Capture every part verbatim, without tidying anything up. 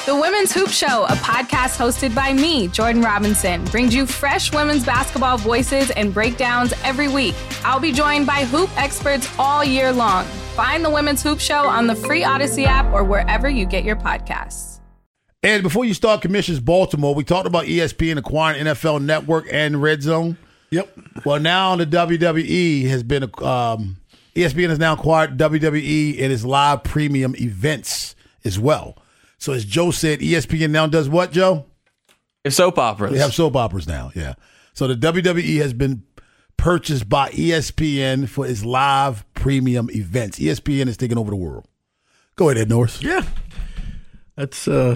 The Women's Hoop Show, a podcast hosted by me, Jordan Robinson, brings you fresh women's basketball voices and breakdowns every week. I'll be joined by hoop experts all year long. Find The Women's Hoop Show on the free Odyssey app or wherever you get your podcasts. And before you start Commissions Baltimore, we talked about E S P N acquiring N F L Network and Red Zone. Yep. Well, now the W W E has been, um, E S P N has now acquired W W E and its live premium events as well. So as Joe said, E S P N now does what, Joe? It's soap operas. They have soap operas now, yeah. So the W W E has been purchased by E S P N for its live premium events. E S P N is taking over the world. Go ahead, Ed Norris. Yeah. That's uh,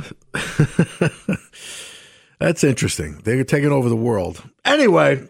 that's interesting. They're taking over the world. Anyway,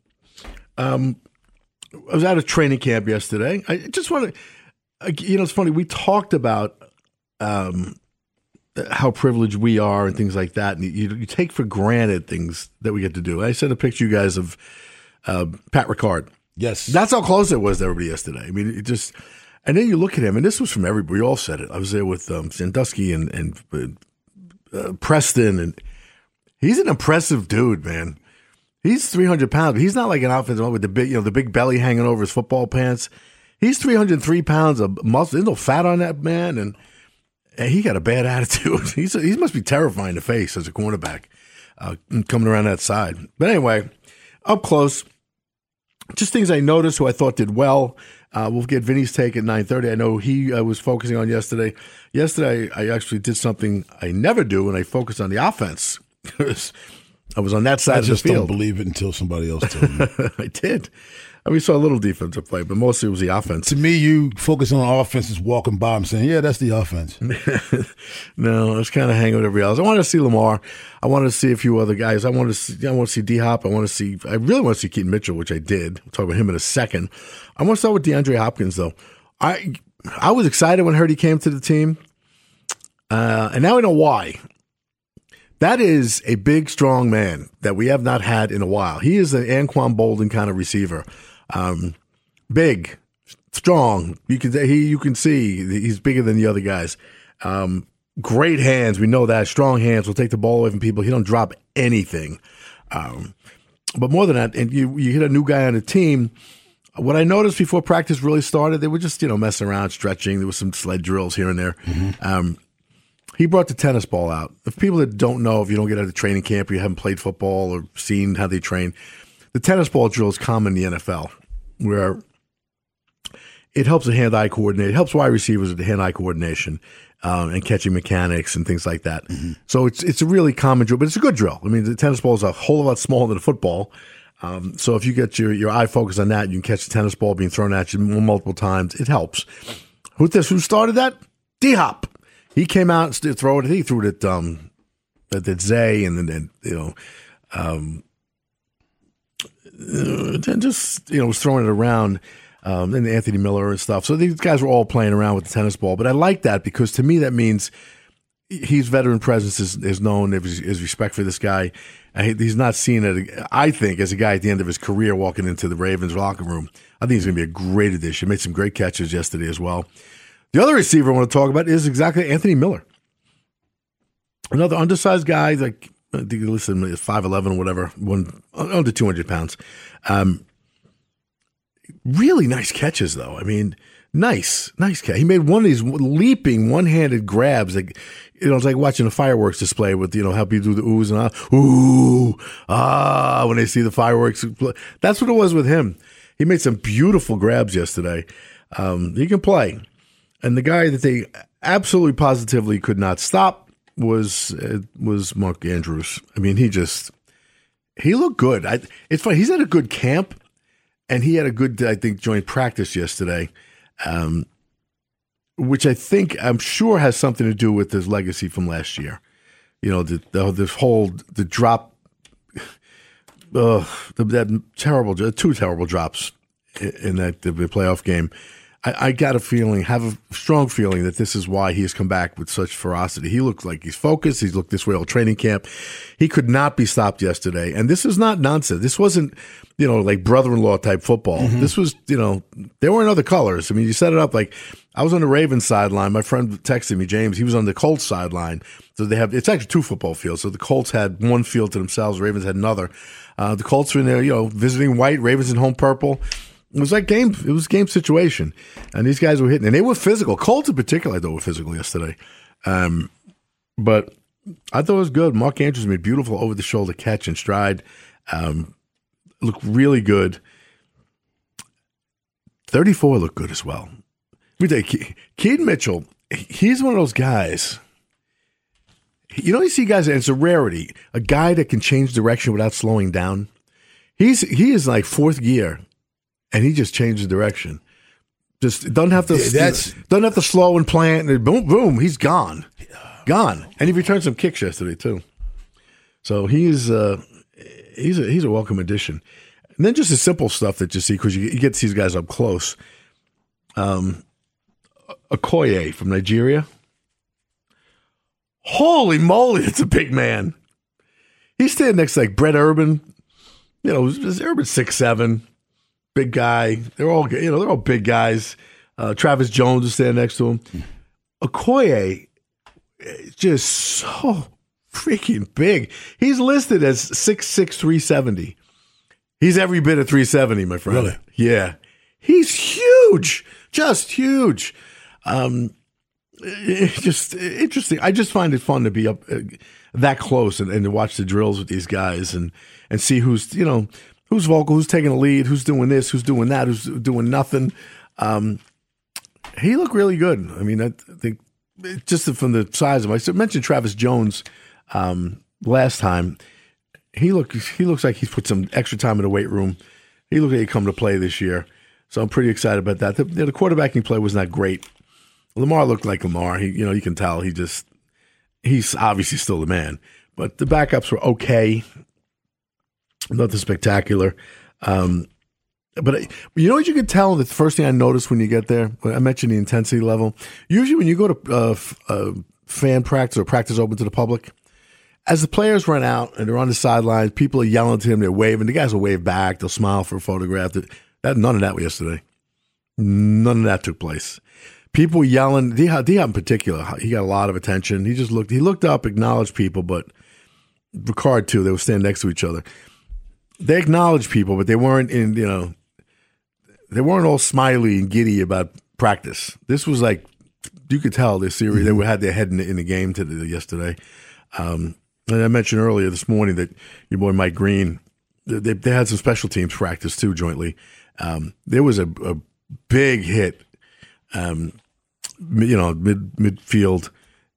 um, I was at a training camp yesterday. I just want to, you know, it's funny. We talked about um, how privileged we are and things like that, and you, you take for granted things that we get to do. I sent a picture, you guys, of uh, Pat Ricard. Yes, that's how close it was to everybody yesterday. I mean, it just. And then you look at him, and this was from everybody. We all said it. I was there with um, Sandusky and, and uh, Preston, and he's an impressive dude, man. He's three hundred pounds, but he's not like an offensive with the big, you know, the big belly hanging over his football pants. He's three hundred three pounds of muscle. There's no fat on that man, and, and he got a bad attitude. He's a, he must be terrifying to face as a cornerback uh, coming around that side. But anyway, up close, just things I noticed who I thought did well. Uh, we'll get Vinny's take at nine thirty. I know he uh, was focusing on yesterday. Yesterday, I actually did something I never do, and I focused on the offense. I was on that side I of the field. I just don't believe it until somebody else tells me. I did. I mean, we saw a little defensive play, but mostly it was the offense. To me, you focusing on offense is walking by and saying, yeah, that's the offense. No, I was kind of hanging with everybody else. I wanted to see Lamar. I wanted to see a few other guys. I wanted to see, I want to see D-Hop. I want to see, I really want to see Keaton Mitchell, which I did. We'll talk about him in a second. I want to start with DeAndre Hopkins, though. I I was excited when I heard he came to the team, uh, and now I know why. That is a big, strong man that we have not had in a while. He is an Anquan Bolden kind of receiver. Um, big, strong. You can he you can see he's bigger than the other guys. Um, great hands. We know that. Strong hands will take the ball away from people. He don't drop anything. Um, but more than that, and you you hit a new guy on the team. What I noticed before practice really started, they were just, you know, messing around, stretching. There was some sled drills here and there. Mm-hmm. Um, he brought the tennis ball out. If people that don't know, if you don't get out of training camp, or you haven't played football or seen how they train, the tennis ball drill is common in the N F L, where it helps the hand-eye coordinate. It helps wide receivers with the hand-eye coordination um, and catching mechanics and things like that. Mm-hmm. So it's it's a really common drill, but it's a good drill. I mean, the tennis ball is a whole lot smaller than a football. Um, so if you get your, your eye focused on that, you can catch the tennis ball being thrown at you multiple times. It helps. Who this? Who started that? D-Hop. He came out and threw it. He threw it at um, at, at Zay, and then you know, um, uh, just you know, was throwing it around. Um, and Anthony Miller and stuff. So these guys were all playing around with the tennis ball. But I like that because to me that means he's veteran presence is, is known. His, his respect for this guy. He's not seen it, I think, as a guy at the end of his career walking into the Ravens locker room. I think he's going to be a great addition. Made some great catches yesterday as well. The other receiver I want to talk about is exactly Anthony Miller. Another undersized guy, like I think he listed him as five eleven or whatever, one, under two hundred pounds. Um, really nice catches, though. I mean, nice, nice catch. He made one of these leaping one-handed grabs. Like, you know, it's like watching a fireworks display with, you know, how people do the oohs and ah, ooh, ah, when they see the fireworks. That's what it was with him. He made some beautiful grabs yesterday. Um, he can play. And the guy that they absolutely positively could not stop was uh, was Mark Andrews. I mean, he just, he looked good. I, it's funny. He's at a good camp, and he had a good, I think, joint practice yesterday. Um, which I think, I'm sure has something to do with his legacy from last year. You know, the, the this whole, the drop, uh, the, that terrible, two terrible drops in that the playoff game. I, I got a feeling, have a strong feeling that this is why he has come back with such ferocity. He looked like he's focused. He's looked this way all training camp. He could not be stopped yesterday. And this is not nonsense. This wasn't, you know, like brother-in-law type football. Mm-hmm. This was, you know, there weren't other colors. I mean, you set it up like, I was on the Ravens sideline. My friend texted me, James. He was on the Colts sideline. So they have it's actually two football fields. So the Colts had one field to themselves. Ravens had another. Uh, the Colts were in there, you know, visiting white. Ravens in home purple. It was like game. It was game situation, and these guys were hitting, and they were physical. Colts in particular, I thought were physical yesterday. Um, but I thought it was good. Mark Andrews made beautiful over the shoulder catch and stride. Um, looked really good. thirty-four looked good as well. Let me tell you, Keaton Mitchell, he's one of those guys. You know, you see guys, and it's a rarity, a guy that can change direction without slowing down. He's He is like fourth gear, and he just changes direction. Just doesn't have to That's, doesn't have to slow and plant, and boom, boom, he's gone. Gone. And he returned some kicks yesterday, too. So he's, uh, he's, a, he's a welcome addition. And then just the simple stuff that you see, because you, you get to see these guys up close. Um, Okoye from Nigeria. Holy moly, it's a big man. He's standing next to like Brett Urban. You know, Urban six seven, big guy. They're all you know, they're all big guys. Uh, Travis Jones is standing next to him. Okoye is just so freaking big. He's listed as six six, three seventy. He's every bit of three seventy, my friend. Really? Yeah. He's huge. Just huge. Um, it's just interesting. I just find it fun to be up uh, that close and, and to watch the drills with these guys and, and see who's, you know, who's vocal, who's taking the lead, who's doing this, who's doing that, who's doing nothing. Um, he looked really good. I mean, I think just from the size of him. I mentioned Travis Jones um, last time. He look he looks like he's put some extra time in the weight room. He looked like he come to play this year. So I'm pretty excited about that. The, the quarterbacking play was not great. Lamar looked like Lamar. He, you know, you can tell he just he's obviously still the man. But the backups were okay, nothing spectacular. Um, but you know what you can tell? The first thing I noticed when you get there, I mentioned the intensity level. Usually, when you go to uh, uh, fan practice or practice open to the public, as the players run out and they're on the sidelines, people are yelling to him. They're waving. The guys will wave back. They'll smile for a photograph. That none of that was yesterday. None of that took place. People yelling. D-Hop in particular, he got a lot of attention. He just looked. He looked up, acknowledged people, but Ricard too. They were standing next to each other. They acknowledged people, but they weren't in. You know, they weren't all smiley and giddy about practice. This was like you could tell they're serious. Mm-hmm. They had their head in the, in the game today, yesterday. Um, and I mentioned earlier this morning that your boy Mike Green, they, they had some special teams practice too jointly. Um, there was a, a big hit, um, you know, mid midfield,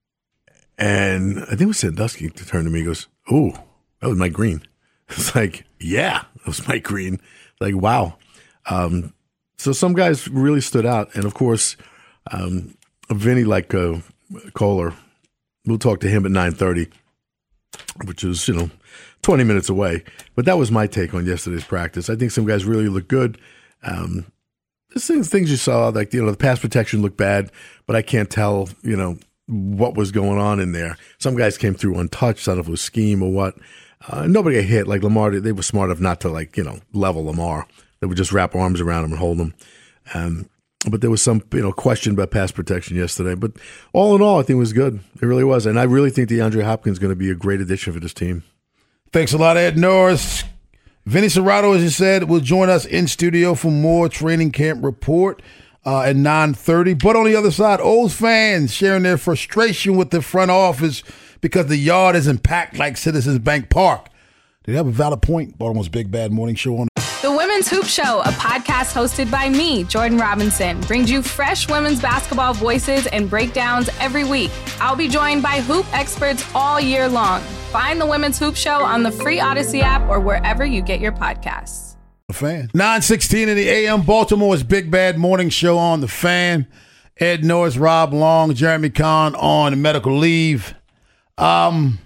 and I think it was Sandusky to turn to me. He goes, "Oh, that was Mike Green." It's like, yeah, that was Mike Green. Like, wow. Um, so some guys really stood out, and of course, um, Vinny like uh, Kohler. We'll talk to him at nine thirty, which is, you know, twenty minutes away. But that was my take on yesterday's practice. I think some guys really look good. Um, there's things, things you saw, like, you know, the pass protection looked bad, but I can't tell, you know, what was going on in there. Some guys came through untouched. I don't know if it was scheme or what. Uh, nobody got hit. Like Lamar, they were smart enough not to, like, you know, level Lamar. They would just wrap arms around him and hold him. Um, But there was some, you know, question about pass protection yesterday. But all in all, I think it was good. It really was. And I really think DeAndre Hopkins is going to be a great addition for this team. Thanks a lot, Ed Norris. Vinny Cerrato, as you said, will join us in studio for more training camp report uh, at nine thirty. But on the other side, O's fans sharing their frustration with the front office because the yard isn't packed like Citizens Bank Park. They have a valid point. Baltimore's Big Bad Morning Show on The Women's Hoop Show, a podcast hosted by me, Jordan Robinson, brings you fresh women's basketball voices and breakdowns every week. I'll be joined by hoop experts all year long. Find the Women's Hoop Show on the free Odyssey app or wherever you get your podcasts. The Fan. nine sixteen in the A M, Baltimore's Big Bad Morning Show on The Fan. Ed Norris, Rob Long, Jeremy Kahn on medical leave. Um...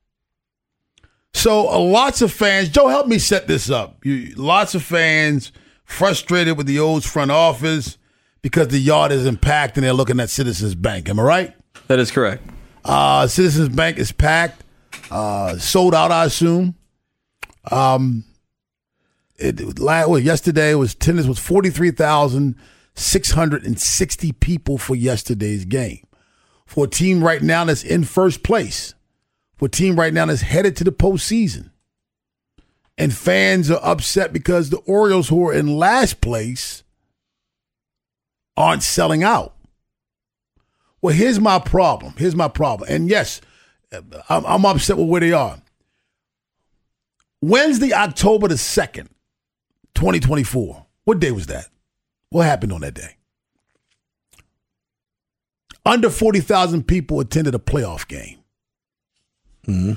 So uh, lots of fans, Joe, help me set this up. You, lots of fans frustrated with the O's front office because the yard isn't packed and they're looking at Citizens Bank. Am I right? That is correct. Uh, Citizens Bank is packed, uh, sold out, I assume. Um, it, it well, yesterday was attendance was forty-three thousand six hundred sixty people for yesterday's game. For a team right now that's in first place, for a team right now that's headed to the postseason. And fans are upset because the Orioles, who are in last place, aren't selling out. Well, here's my problem. Here's my problem. And yes, I'm, I'm upset with where they are. Wednesday, October the second, twenty twenty-four. What day was that? What happened on that day? Under forty thousand people attended a playoff game. Mm-hmm.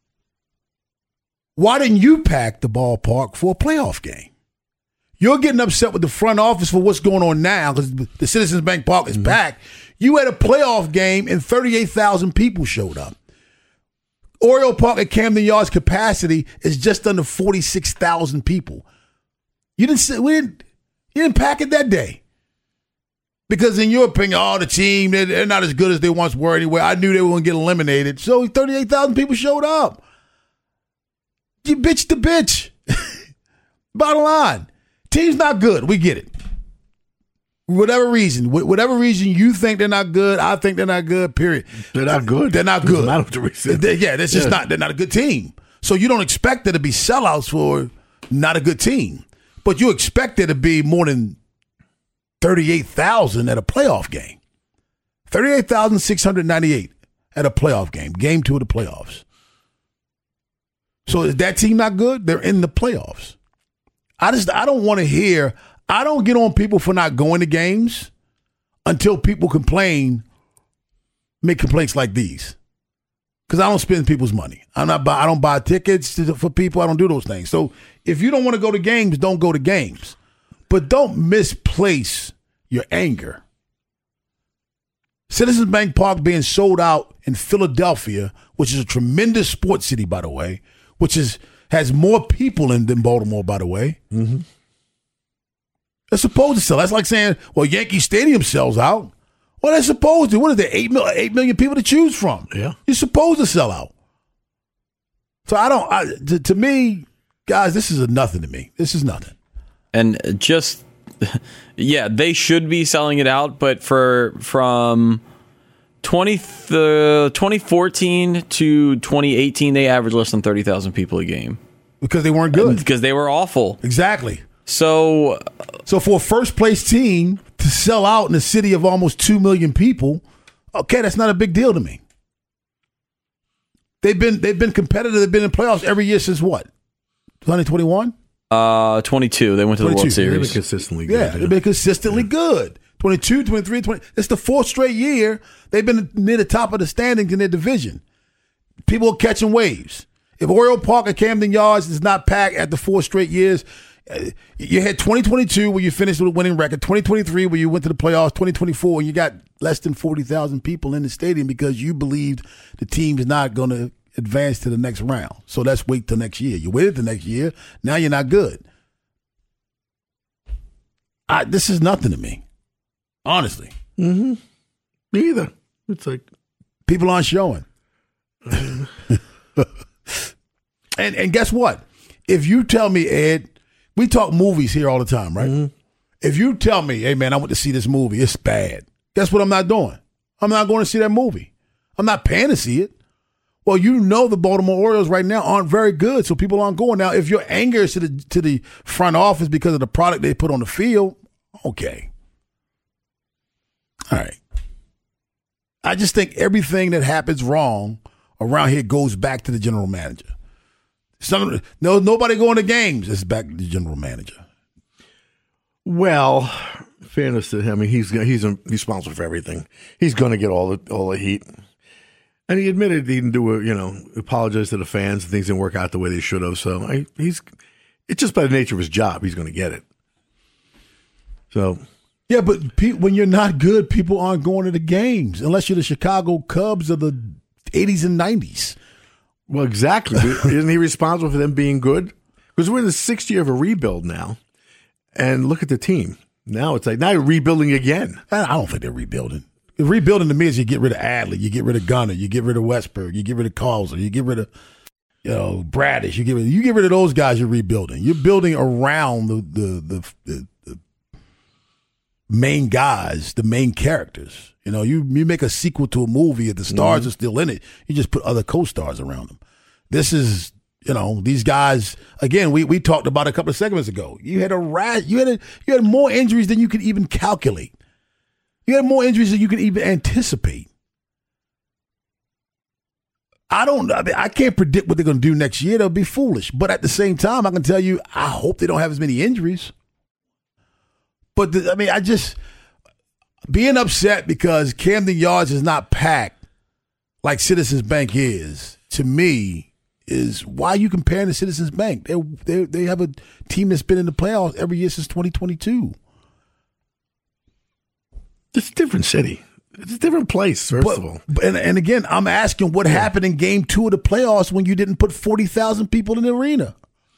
Why didn't you pack the ballpark for a playoff game? You're getting upset with the front office for what's going on now because the Citizens Bank Park is mm-hmm. packed. You had a playoff game and thirty-eight thousand people showed up. Oriole Park at Camden Yards capacity is just under forty-six thousand people. You didn't, we didn't, you didn't pack it that day. Because in your opinion, oh, the team, they're, they're not as good as they once were anyway. I knew they were going to get eliminated. So thirty-eight thousand people showed up. You bitch to bitch. Bottom line, team's not good. We get it. Whatever reason, whatever reason you think they're not good, I think they're not good, period. They're not good. They're not good. Matter what the reason. They, yeah, that's just yeah. not, they're not a good team. So you don't expect there to be sellouts for not a good team. But you expect there to be more than thirty-eight thousand at a playoff game. thirty-eight thousand six hundred ninety-eight at a playoff game. Game two of the playoffs. So is that team not good? They're in the playoffs. I just, I don't want to hear, I don't get on people for not going to games until people complain, make complaints like these. Because I don't spend people's money. I'm not buy, I don't buy tickets to, for people. I don't do those things. So if you don't want to go to games, don't go to games. But don't misplace your anger. Citizens Bank Park being sold out in Philadelphia, which is a tremendous sports city, by the way, which is has more people in than Baltimore, by the way. Mm-hmm. They're supposed to sell. That's like saying, well, Yankee Stadium sells out. Well, they're supposed to. What is there, eight, mil- eight million people to choose from? Yeah. You're supposed to sell out. So I don't, I, to, to me, guys, this is a nothing to me. This is nothing. And just, yeah, they should be selling it out, but for from twenty, uh, twenty fourteen to twenty eighteen, they averaged less than thirty thousand people a game. Because they weren't good. Because they were awful. Exactly. So, so for a first-place team to sell out in a city of almost two million people, okay, that's not a big deal to me. They've been they've been competitive. They've been in playoffs every year since what? twenty twenty-one? Uh, twenty-two. They went to the World Series. They've been consistently good. Yeah, they've been consistently yeah. good. twenty-two, twenty-three, twenty. It's the fourth straight year they've been near the top of the standings in their division. People are catching waves. If Oriole Park at Camden Yards is not packed at the four straight years, you had twenty twenty-two where you finished with a winning record, twenty twenty-three where you went to the playoffs, twenty twenty-four you got less than forty thousand people in the stadium because you believed the team is not going to advance to the next round. So let's wait till next year. You waited till next year. Now you're not good. I, this is nothing to me, honestly. Mm-hmm. Me either. It's like people aren't showing. and and guess what? If you tell me, Ed, we talk movies here all the time, right? Mm-hmm. If you tell me, hey man, I went to see this movie, it's bad. Guess what I'm not doing? I'm not going to see that movie. I'm not paying to see it. Well, you know the Baltimore Orioles right now aren't very good, so people aren't going. Now, if your anger is to the to the front office because of the product they put on the field, okay. All right. I just think everything that happens wrong around here goes back to the general manager. Some, no, nobody going to games. It's back to the general manager. Well, fairness to him, I mean, he's he's responsible for everything. He's going to get all the all the heat. And he admitted he didn't do a, you know, apologize to the fans and things didn't work out the way they should have. So I, he's, it's just by the nature of his job, he's going to get it. So. Yeah, but pe- when you're not good, people aren't going to the games unless you're the Chicago Cubs of the eighties and nineties. Well, exactly. Isn't he responsible for them being good? Because we're in the sixth year of a rebuild now. And look at the team. Now it's like, now you're rebuilding again. I don't think they're rebuilding. Rebuilding to me is you get rid of Adley, you get rid of Gunnar, you get rid of Westberg, you get rid of Carlson, you get rid of you know Bradish, you get rid of, you get rid of those guys. You're rebuilding. You're building around the the the, the, the main guys, the main characters. You know, you you make a sequel to a movie, if the stars mm-hmm. are still in it, you just put other co-stars around them. This is, you know, these guys. Again, we we talked about it a couple of segments ago. You had a rat. You had a, you had more injuries than you could even calculate. You had more injuries than you could even anticipate. I don't. I, mean, I can't predict what they're going to do next year. They'll be foolish. But at the same time, I can tell you, I hope they don't have as many injuries. But the, I mean, I just being upset because Camden Yards is not packed like Citizens Bank is. To me, is why are you comparing to Citizens Bank? They they they have a team that's been in the playoffs every year since twenty twenty-two. It's a different city. It's a different place, first but, of all. And, and again, I'm asking what yeah. happened in game two of the playoffs when you didn't put forty thousand people in the arena?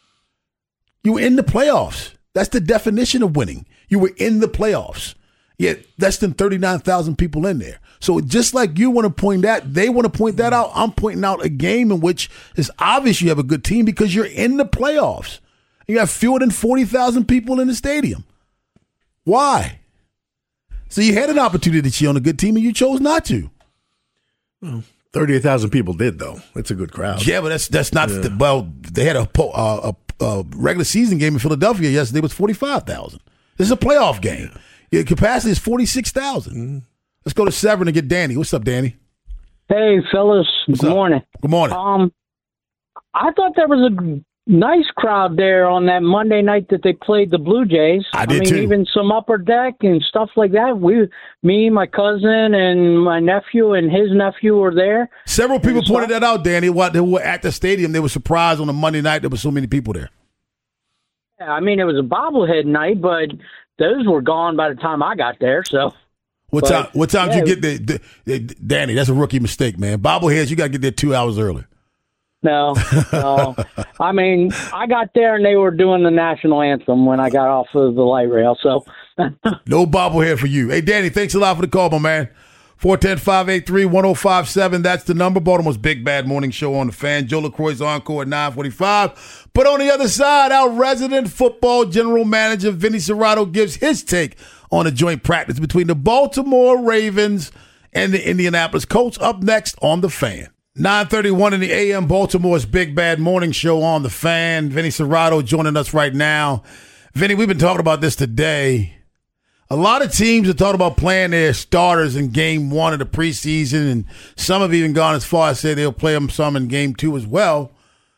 You were in the playoffs. That's the definition of winning. You were in the playoffs. Yet less than thirty-nine thousand people in there. So just like you want to point that, they want to point that out. I'm pointing out a game in which it's obvious you have a good team because you're in the playoffs. You have fewer than forty thousand people in the stadium. Why? So you had an opportunity to cheer on a good team, and you chose not to. Well, thirty-eight thousand people did, though. It's a good crowd. Yeah, but that's that's not yeah. the, well. They had a, a, a, a regular season game in Philadelphia yesterday. It was forty-five thousand. This is a playoff game. Your capacity is forty-six thousand. Mm-hmm. Let's go to Severn and get Danny. What's up, Danny? Hey, fellas. What's good up? morning. Good morning. Um, I thought there was a nice crowd there on that Monday night that they played the Blue Jays. I did I mean, too. even some upper deck and stuff like that. We, me, my cousin, and my nephew and his nephew were there. Several people pointed that out, Danny. What they were at the stadium, they were surprised on a Monday night there were so many people there. Yeah, I mean, it was a bobblehead night, but those were gone by the time I got there. So, what but, time? What time yeah, did you get there, the, the, Danny? That's a rookie mistake, man. Bobbleheads, you got to get there two hours early. No, no. I mean, I got there and they were doing the national anthem when I got off of the light rail. So, no bobblehead for you. Hey, Danny, thanks a lot for the call, my man. four one zero, five eight three, one zero five seven. That's the number. Baltimore's Big Bad Morning Show on the Fan. Joe LaCroix's encore at nine forty-five. But on the other side, our resident football general manager, Vinny Cerrato, gives his take on a joint practice between the Baltimore Ravens and the Indianapolis Colts. Up next on the Fan. nine thirty-one in the A M, Baltimore's Big Bad Morning Show on the Fan. Vinny Cerrato joining us right now. Vinny, we've been talking about this today. A lot of teams have talked about playing their starters in game one of the preseason, and some have even gone as far as say they'll play them some in game two as well.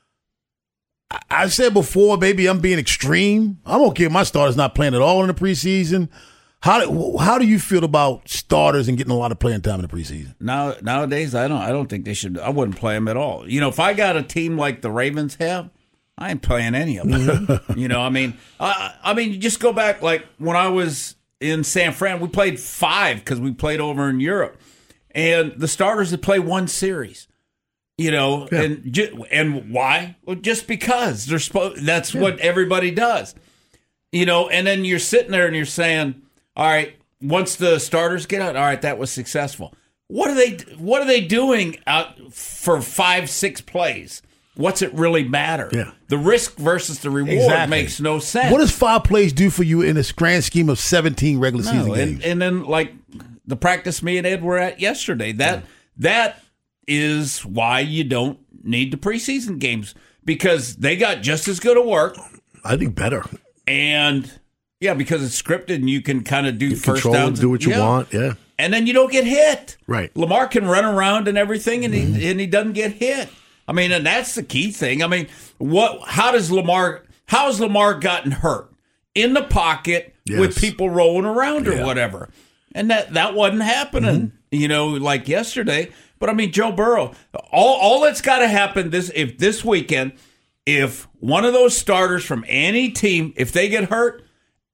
I- I've said before, maybe I'm being extreme. I'm okay if my starters not playing at all in the preseason. How do, how do you feel about starters and getting a lot of playing time in the preseason? Now nowadays, I don't I don't think they should. I wouldn't play them at all. You know, if I got a team like the Ravens have, I ain't playing any of them. You know, I mean, I, I mean, you just go back like when I was in San Fran, we played five because we played over in Europe, and the starters would play one series. You know, yeah. and ju- and why? Well, just because they're supposed. That's yeah. what everybody does. You know, and then you're sitting there and you're saying, all right, once the starters get out, all right, that was successful. What are they what are they doing out for five, six plays? What's it really matter? Yeah. The risk versus the reward exactly. makes no sense. What does five plays do for you in this grand scheme of seventeen regular no, season and, games? And then like the practice me and Ed were at yesterday, that yeah. that is why you don't need the preseason games, because they got just as good a work. I think better. And yeah, because it's scripted and you can kind of do you first control, downs. Do what you yeah. want, yeah. And then you don't get hit. Right. Lamar can run around and everything, and mm-hmm. he and he doesn't get hit. I mean, and that's the key thing. I mean, what? How does Lamar? How has Lamar gotten hurt? In the pocket yes. with people rolling around or yeah. whatever, and that that wasn't happening. Mm-hmm. You know, like yesterday. But I mean, Joe Burrow. All all that's got to happen this if this weekend, if one of those starters from any team, if they get hurt,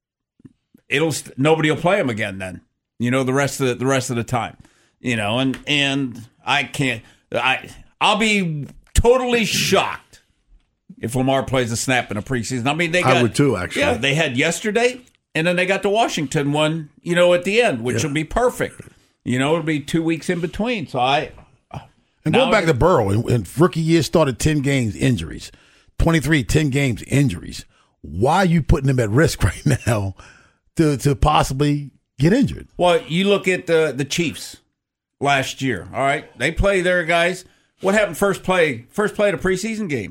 it'll nobody will play them again. Then you know the rest of the, the rest of the time. You know, and and I can't. I I'll be totally shocked if Lamar plays a snap in a preseason. I mean, they got, I would too, actually. Yeah, they had yesterday, and then they got the Washington one, you know, at the end, which yeah. will be perfect. You know, it'll be two weeks in between. So I. And going back to Burrow, in, in rookie year started ten games, injuries. twenty-three, ten games, injuries. Why are you putting him at risk right now to, to possibly get injured. Well, you look at the the Chiefs last year. All right, they play their guys. What happened first play? First play of the preseason game.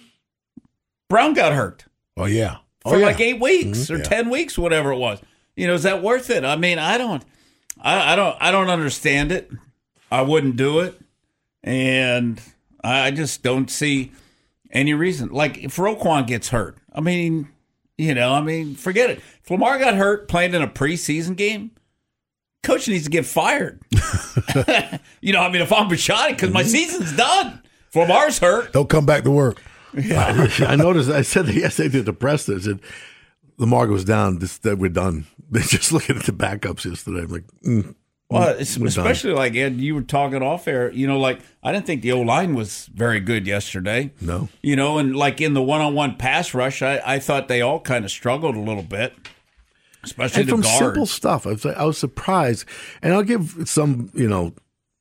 Brown got hurt Oh yeah, for oh, yeah. like eight weeks Mhm. or Yeah. ten weeks, whatever it was. You know, is that worth it? I mean, I don't, I, I don't, I don't understand it. I wouldn't do it, and I just don't see any reason. Like if Roquan gets hurt, I mean, you know, I mean, forget it. If Lamar got hurt playing in a preseason game, coach needs to get fired. You know, I mean, if I'm Bisciotti, because my season's done. If Lamar's hurt, Don't come back to work. I noticed. I said that yesterday to the press. I said Lamar goes down. This that we're done. They're just looking at the backups yesterday. I'm like, mm, well, it's, we're especially like Ed, you were talking off air. You know, like I didn't think the O line was very good yesterday. No. You know, and like in the one-on-one pass rush, I, I thought they all kind of struggled a little bit, especially and the from guards. simple stuff. I was I was surprised, and I'll give some you know.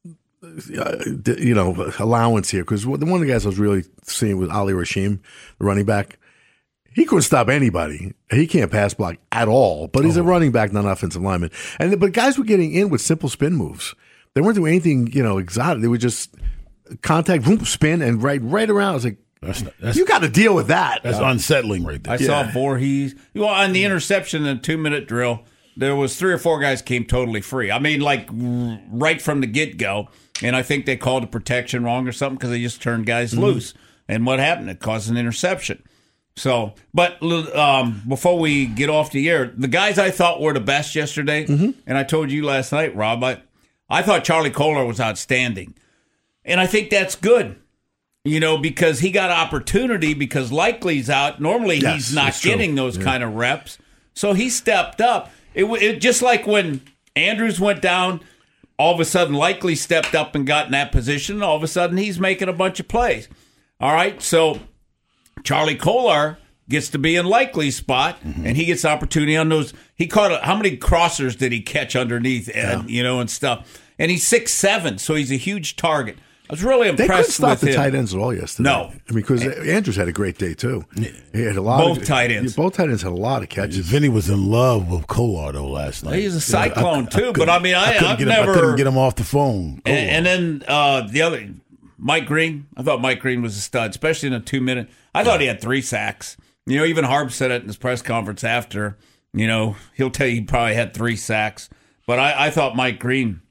Uh, you know, allowance here because one of the guys I was really seeing was Ali Rashim, the running back. He couldn't stop anybody. He can't pass block at all, but he's Oh. a running back, not an offensive lineman. And but guys were getting in with simple spin moves. They weren't doing anything, you know, exotic. They were just contact, boom, spin, and right, right around. I was like, That's not, that's, you got to deal with that. that's unsettling right there. I saw Voorhees. Well, on the interception in the two-minute drill, there was three or four guys came totally free. I mean, like r- right from the get-go. And I think they called the protection wrong or something because they just turned guys Mm-hmm. loose. And what happened? It caused an interception. So, but um, before we get off the air, the guys I thought were the best yesterday, Mm-hmm. and I told you last night, Rob, I, I thought Charlie Kohler was outstanding. And I think that's good, you know, because he got opportunity because Likely's out. Normally Yes, he's not that's true. getting those kind of reps. So he stepped up. It, w- it just like when Andrews went down, all of a sudden Likely stepped up and got in that position. And all of a sudden he's making a bunch of plays. All right, so Charlie Kohler gets to be in Likely's spot, and he gets opportunity on those. He caught a, how many crossers did he catch underneath, and you know, and stuff. And he's six seven, so he's a huge target. I was really They couldn't impressed stop with the him. tight ends at all yesterday. No. I mean, because Andrews had a great day too. He had a lot. Both of, tight ends. Both tight ends had a lot of catches. Vinny was in love with Kolar though last night. He's a cyclone I- I too, couldn't- but I mean, I, couldn't I've get him, never. I couldn't get him off the phone. Kolar. And, and then uh, the other, Mike Green. I thought Mike Green was a stud, especially in a two minute. I thought he had three sacks. You know, even Harb said it in his press conference after. You know, he'll tell you he probably had three sacks. But I, I thought Mike Green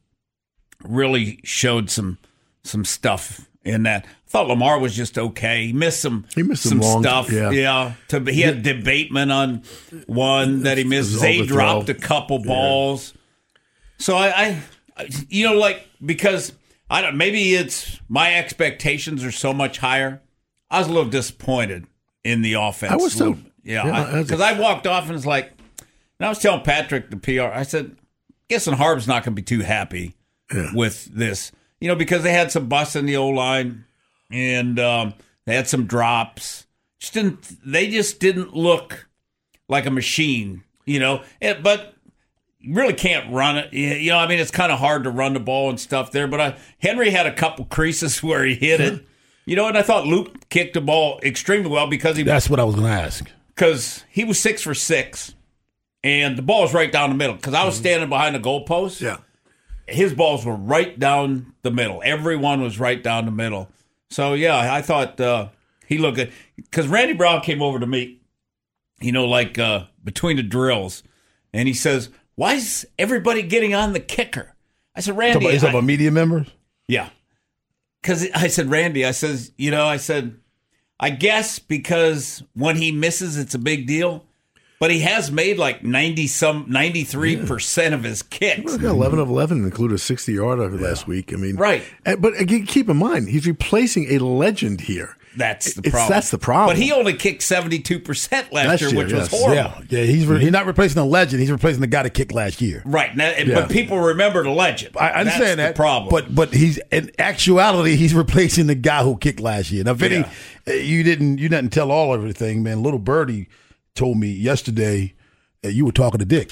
really showed some some stuff in that. I thought Lamar was just okay. He missed some He missed some some long- stuff. yeah. Yeah. To, he had debatement on one that he missed. It was Zay overthrow. dropped a couple balls. So I, I, you know, like because I don't. Maybe it's my expectations are so much higher. I was a little disappointed in the offense. I was a little- too. Yeah, Yeah, because I, I walked off and it's like, and I was telling Patrick the P R. I said, guessing Harb's not going to be too happy Yeah. with this, you know, because they had some busts in the O line and um, they had some drops. Just didn't they just didn't look like a machine, you know? And, but you really can't run it. You know, I mean, it's kind of hard to run the ball and stuff there. But I, Henry had a couple creases where he hit it. You know, and I thought Luke kicked the ball extremely well because he That's what I was going to ask. because he was six for six, and the ball was right down the middle. Because I was standing behind the goalpost. Yeah. His balls were right down the middle. Everyone was right down the middle. So yeah, I thought uh, he looked good. Because Randy Brown came over to me, you know, like uh, between the drills, and he says, "Why is everybody getting on the kicker?" I said, "Randy, Is that I- about media members? yeah." Because I said, Randy, I says, you know, I said, I guess because when he misses, it's a big deal. But he has made like ninety some, ninety three percent of his kicks. He got eleven of eleven, included a sixty yarder last week. I mean, Right. and- But again, keep in mind, he's replacing a legend here. That's the It's- problem. that's the problem. But he only kicked seventy two percent last Last year, year, which was yes. horrible. Yeah, yeah. He's re- he's not replacing a legend. He's replacing the guy that kicked last year. Right. Now, Yeah. But people remember the legend. I I understand That's that. the problem. But but he's in actuality he's replacing the guy who kicked last year. Now, Vinny, Yeah. uh, you didn't you didn't tell all everything, man. Little Birdie told me yesterday that you were talking to Dick.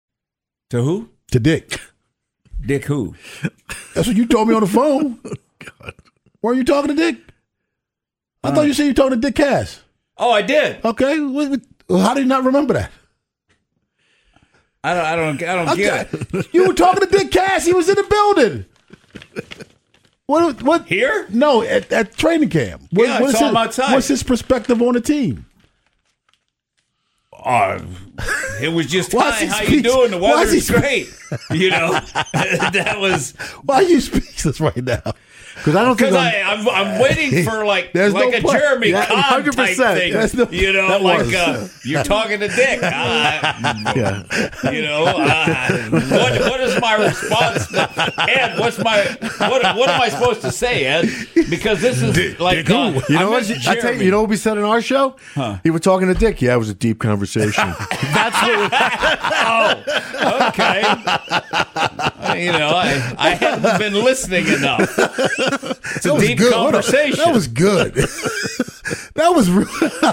to who? To Dick. Dick who? That's what you told me on the phone. God. Were you talking to Dick? I thought you said you were talking to Dick Cass. Oh, I did. Okay. What- what- How do you not remember that? I don't. I don't. I don't get it. You were talking to Dick Cass. He was in the building. What? What? Here? No, at, at training camp. What, Yeah, I what's saw his, him outside. What's his perspective on the team? Uh, it was just, Why is hi, he how you speech- doing? The why is he weather's great. You know, that was Why are you speechless right now? Because I don't think because I'm, I'm, I'm waiting for like There's like no a play. Jeremy Yeah, Kahn one hundred type percent. thing. That's no- you know, that like was. uh, you're talking to Dick. Uh, yeah. you know, uh, what what is my response? Ed, what's my what what am I supposed to say, Ed? Because this is like uh, You know I what? miss I tell you, Jeremy. you know what we said in our show? Huh. You were talking to Dick. Yeah, it was a deep conversation. That's what. Oh, okay. You know, I, I haven't been listening enough. It's a deep good. conversation. That was good. That was real.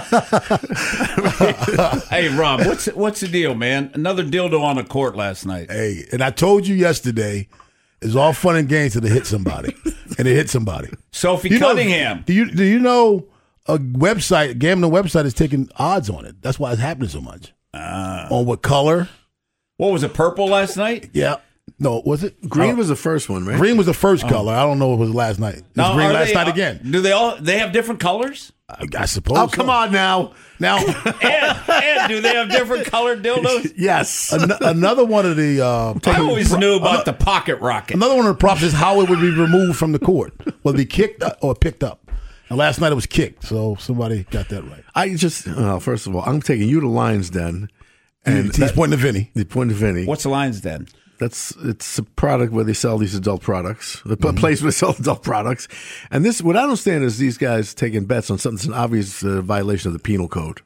Hey, Rob, what's what's the deal, man? Another dildo on the court last night. Hey, and I told you yesterday, it's all fun and games till it hit somebody, and it hit somebody. Sophie You know- Cunningham. do you do you know a website, a gambling website, is taking odds on it? That's why it's happening so much. Uh, On what color? what was it, purple last night? Yeah. No, was it Green Uh, was the first one, right? green was the first color. I don't know if it was last night. It was Now, green are last they- night again. Do they all? They have different colors? I, I suppose. Oh, come so. on now. Now, And, and do they have different colored dildos? Yes. an- another one of the uh, I always knew about the pocket rocket. another one of the props is how it would be removed from the court. Will it be kicked or picked up? And last night it was kicked, so somebody got that right. I just, well, first of all, I'm taking you to Lions Den. And And he's that- pointing to Vinny. the point of Vinny. What's the lines then? That's it's a product where they sell these adult products. A mm-hmm. place where they sell adult products. And this, what I don't understand is these guys taking bets on something that's an obvious uh, violation of the penal code.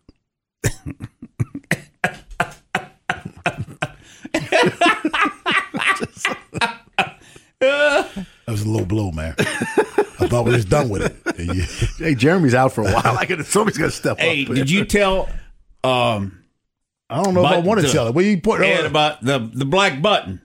That was a low blow, man. I thought we was done with it. And you- Hey, Jeremy's out for a while. I gotta, somebody's got to step Hey, up. did you tell um, I don't know if I But want to the- tell it. Where you put? Ed about the the black button?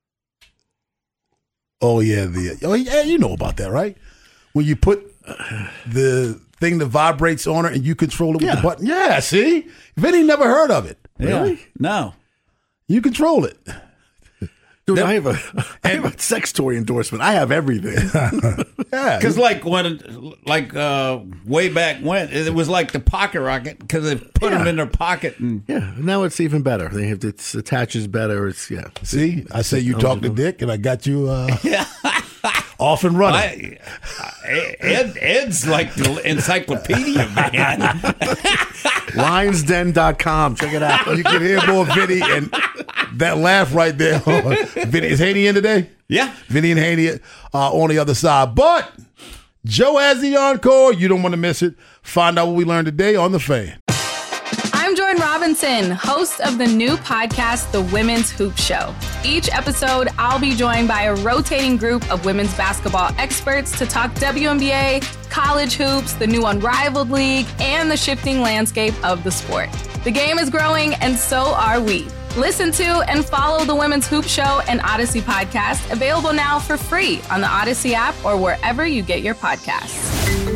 Oh yeah, the oh yeah, you know about that, right? When you put the thing that vibrates on it and you control it with Yeah. the button. Yeah, see, Vinny never heard of it. Yeah. No. You control it. Dude, I have a I have a sex toy endorsement. I have everything. Yeah, Because like when, like uh, way back when, it was like the pocket rocket because they put them in their pocket and Yeah, now it's even better. They have it attaches better. It's yeah. see, I say you talk to Dick, and I got you uh, off and running. I, I- Ed, Ed's like the encyclopedia man. lions den dot com. Check it out. You can hear more Vinny and that laugh right there. Vinny, is Haney in today? Yeah. Vinny and Haney uh, on the other side. But Joe has the encore. You don't want to miss it. Find out what we learned today on The Fan. I'm Jordan Robinson, host of the new podcast, The Women's Hoop Show. Each episode, I'll be joined by a rotating group of women's basketball experts to talk W N B A, college hoops, the new Unrivaled League, and the shifting landscape of the sport. The game is growing, and so are we. Listen to and follow The Women's Hoop Show and Odyssey podcast, available now for free on the Odyssey app or wherever you get your podcasts.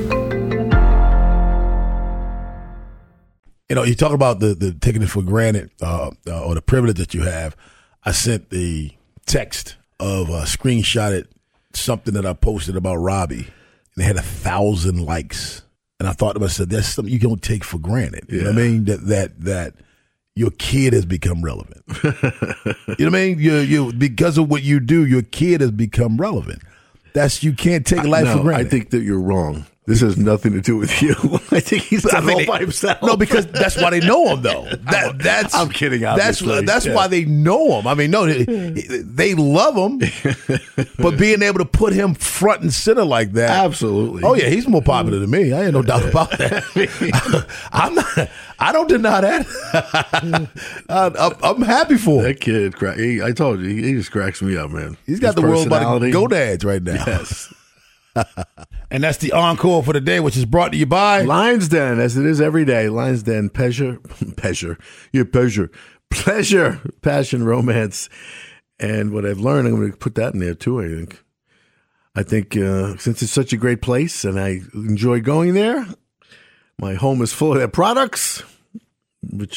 You know, you talk about the, the taking it for granted uh, uh, or the privilege that you have. I sent the text of a screenshotted something that I posted about Robbie, and it had a thousand likes. And I thought to myself, that's something you don't take for granted. You know what I mean? That that that your kid has become relevant. You know what I mean? You you because of what you do, your kid has become relevant. That's you can't take life no, for granted. I think that you're wrong. This has nothing to do with you. I think he's done I it think all they- by himself. No, because that's why they know him, though. That that's I'm kidding, That's obviously. that's Yeah. why they know him. I mean, no, they, they love him, but being able to put him front and center like that, Absolutely. Oh yeah, he's more popular than me. I ain't no doubt about that. I'm not. I don't deny that. I, I'm, I'm happy for him. That kid, crack, he, I told you, he, he just cracks me up, man. He's got His the world by the personality. gonads right now. Yes. And that's the encore for the day, which is brought to you by. Lions Den, as it is every day. Lions Den, pleasure, pleasure, yeah, pleasure, pleasure, passion, romance, and what I've learned, I'm going to put that in there too. I think. I think uh, since it's such a great place and I enjoy going there, my home is full of their products, which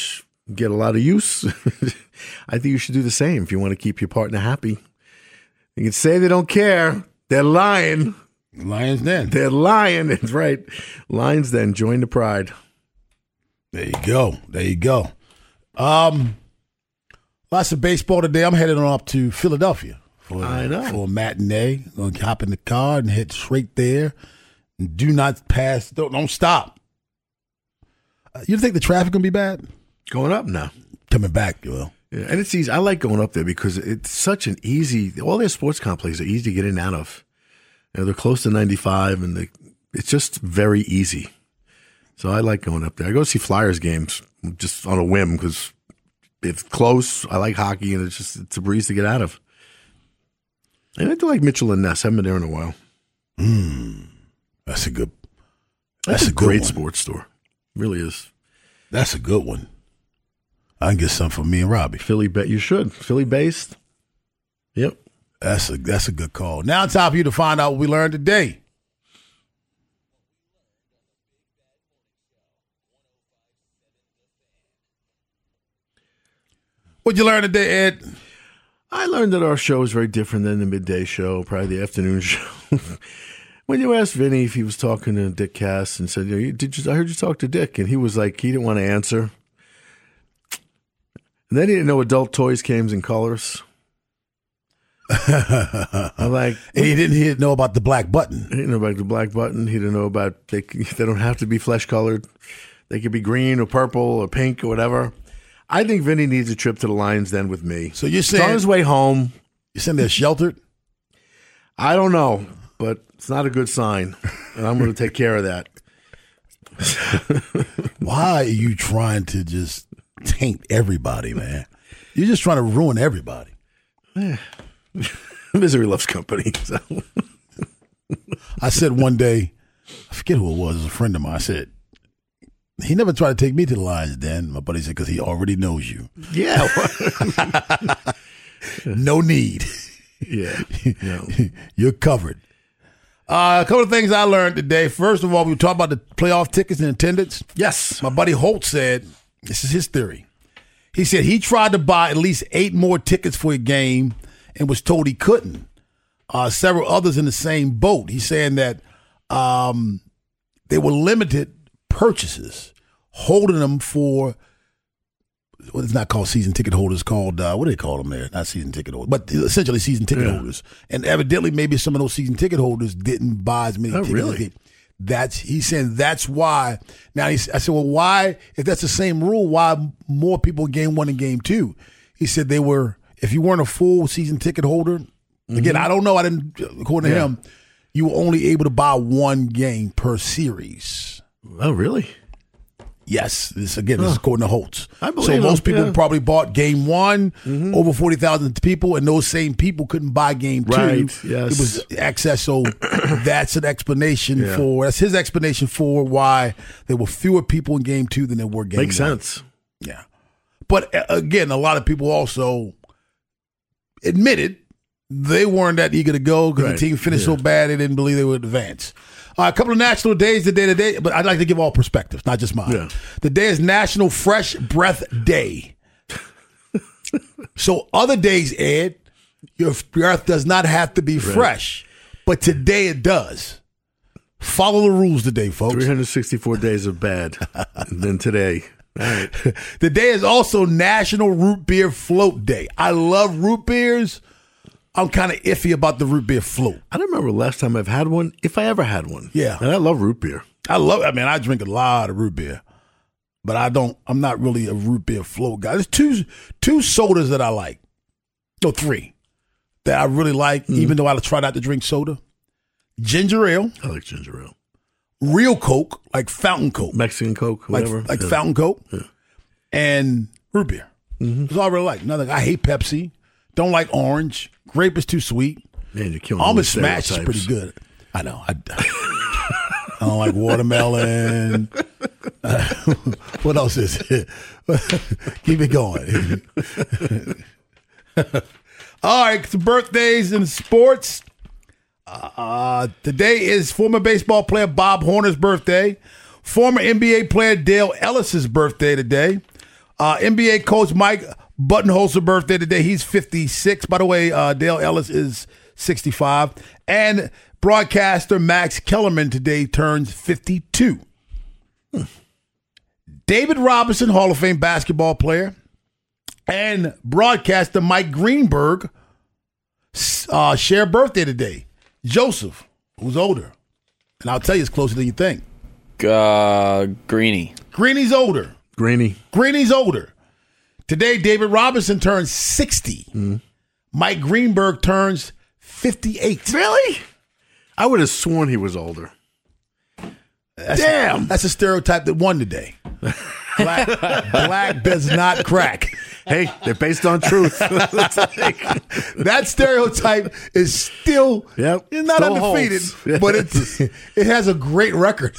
get a lot of use. I think you should do the same if you want to keep your partner happy. You can say they don't care. They're lying. Lions Den. They're lying. That's right. Lions Den. Join the pride. There you go. There you go. Um, lots of baseball today. I'm headed on up to Philadelphia for, I know. for a matinee. I'm gonna hop in the car and head straight there. And do not pass. Don't, don't stop. Uh, you think the traffic gonna be bad? Going up now. Coming back, well. Yeah, and it's easy. I like going up there because it's such an easy. All their sports complexes are easy to get in and out of. You know, they're close to ninety-five, and they, it's just very easy. So I like going up there. I go see Flyers games just on a whim because it's close. I like hockey, and it's just it's a breeze to get out of. And I do like Mitchell and Ness. I haven't been there in a while. Mm, that's a good. That's, That's a, a good great one. sports store. Really is. That's a good one. I can get some for me and Robbie. Philly, ba- you should. Philly based. Yep. That's a that's a good call. Now it's time for you to find out what we learned today. What'd you learn today, Ed? I learned that our show is very different than the midday show, probably the afternoon show. When you asked Vinny if he was talking to Dick Cass and said, "Did you? I heard you talk to Dick," and he was like, he didn't want to answer. And then he didn't know adult toys came in colors. I'm like, And he didn't, he didn't know about the black button. he didn't know about the black button. He didn't know about they. They don't have to be flesh colored. They could be green or purple or pink or whatever. I think Vinny needs a trip to the Lions Den with me. So you're He's on saying his way home. you're saying they're sheltered? I don't know, but it's not a good sign, and I'm going to take care of that. Why are you trying to just taint everybody, man? You're just trying to ruin everybody. Misery loves company. So. I said one day, I forget who it was, it was a friend of mine. I said, he never tried to take me to the Lions Den. My buddy said, because he already knows you. Yeah. No need. Yeah. No. You're covered. Uh, a couple of things I learned today. First of all, we were talking about the playoff tickets and attendance. Yes. My buddy Holt said, this is his theory. He said he tried to buy at least eight more tickets for a game and was told he couldn't. Uh, several others in the same boat. He's saying that um, they were limited purchases, holding them for what is not called season ticket holders, called, uh, what do they call them there? Not season ticket holders, but essentially season ticket Yeah. holders. And evidently maybe some of those season ticket holders didn't buy as many Oh, tickets. really? as they- That's he's saying that's why. Now he's, I said, well, why? If that's the same rule, why more people game one and game two? He said they were. If you weren't a full season ticket holder, again, I don't know. I didn't. According to Yeah. him, you were only able to buy one game per series. Oh, really? Yes, this again. This is according to Holtz. I believe so most him, people yeah. probably bought game one, over forty thousand people, and those same people couldn't buy game two. Right, yes. It was excess. So that's an explanation Yeah. for. That's his explanation for why there were fewer people in game two than there were game Makes one. sense. Yeah, but uh, again, a lot of people also admitted they weren't that eager to go because Right, the team finished yeah. so bad they didn't believe they would advance. Uh, a couple of national days today today, but I'd like to give all perspectives, not just mine. Yeah. The day is National Fresh Breath Day. So other days, Ed, your breath does not have to be fresh, but today it does. Follow the rules today, folks. three hundred sixty-four days of bad. And then today. All right. The day is also National Root Beer Float Day. I love root beers. I'm kind of iffy about the root beer float. I don't remember the last time I've had one, if I ever had one. Yeah. And I love root beer. I love. I mean, I drink a lot of root beer, but I don't. I'm not really a root beer float guy. There's two two sodas that I like. No, three that I really like. Mm. Even though I try not to drink soda. Ginger ale, I like ginger ale. real Coke, like fountain Coke, Mexican Coke, like whatever. like Yeah. fountain Coke, Yeah. and root beer. Mm-hmm. That's all I really like. Nothing. I hate Pepsi. Don't like orange. Grape is too sweet. Man, you're killing Almond me with Smash is stereotypes. pretty good. I know. I, I don't like watermelon. Uh, what else is it? Keep it going. All right, some birthdays in sports. Uh, today is former baseball player Bob Horner's birthday. Former N B A player Dale Ellis's birthday today. Uh, N B A coach Mike Budenholzer birthday today. He's fifty-six. By the way, uh, Dale Ellis is sixty-five. And broadcaster Max Kellerman today turns fifty-two. Hmm. David Robinson, Hall of Fame basketball player, and broadcaster Mike Greenberg uh, share birthday today. Joseph, who's older, and I'll tell you it's closer than you think. Uh, Greeny. Greeny's older. Greeny. Greeny's older. Today, David Robinson turns sixty. Mm. Mike Greenberg turns fifty-eight. Really? I would have sworn he was older. That's Damn. A, that's a stereotype that won today. Black, black does not crack. Hey, they're based on truth. That stereotype is still yep, it's not still undefeated, holds. but it's, it has a great record.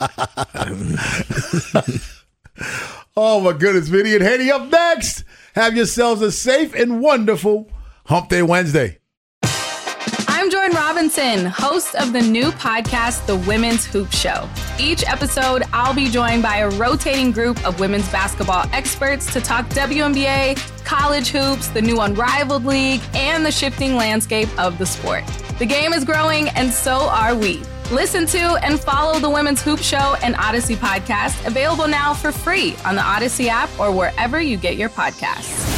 Oh, my goodness, Vinny and Haney up next. Have yourselves a safe and wonderful Hump Day Wednesday. I'm Jordan Robinson, host of the new podcast, The Women's Hoop Show. Each episode, I'll be joined by a rotating group of women's basketball experts to talk W N B A, college hoops, the new Unrivaled League, and the shifting landscape of the sport. The game is growing, and so are we. Listen to and follow The Women's Hoop Show and Odyssey podcast, available now for free on the Odyssey app or wherever you get your podcasts.